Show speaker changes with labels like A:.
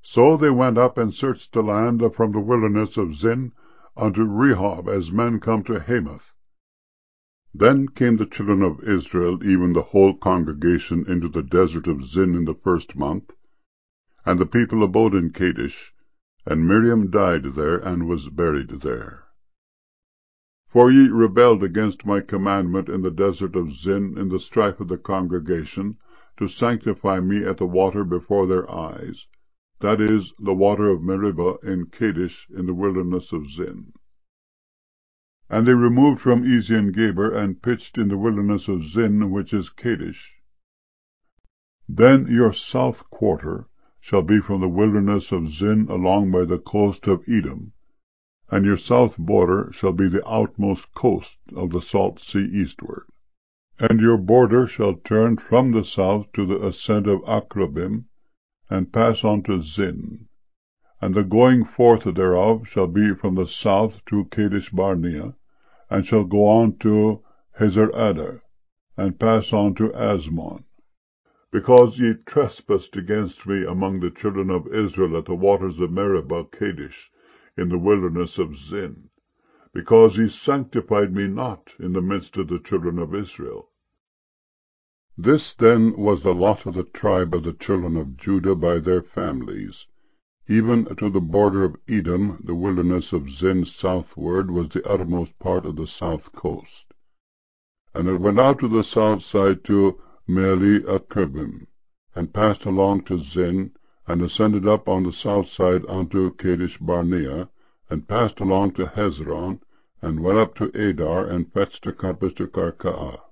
A: So they went up and searched the land from the wilderness of Zin unto Rehob, as men come to Hamath. Then came the children of Israel, even the whole congregation, into the desert of Zin in the 1st month. And the people abode in Kadesh, and Miriam died there, and was buried there. For ye rebelled against my commandment in the desert of Zin, in the strife of the congregation, to sanctify me at the water before their eyes, that is, the water of Meribah in Kadesh, in the wilderness of Zin. And they removed from Ezion-Geber, and pitched in the wilderness of Zin, which is Kadesh. Then your south quarter shall be from the wilderness of Zin along by the coast of Edom, and your south border shall be the outmost coast of the salt sea eastward. And your border shall turn from the south to the ascent of Akrabim, and pass on to Zin. And the going forth thereof shall be from the south to Kadesh-barnea, and shall go on to Hazer-Adar, and pass on to Asmon. Because ye trespassed against me among the children of Israel at the waters of Meribah Kadesh, in the wilderness of Zin, because ye sanctified me not in the midst of the children of Israel. This then was the lot of the tribe of the children of Judah by their families. Even to the border of Edom, the wilderness of Zin southward was the uttermost part of the south coast. And it went out to the south side to Meali-Akrabim, and passed along to Zin, and ascended up on the south side unto Kadesh-barnea, and passed along to Hezron, and went up to Adar, and fetched a compass to Karkaa.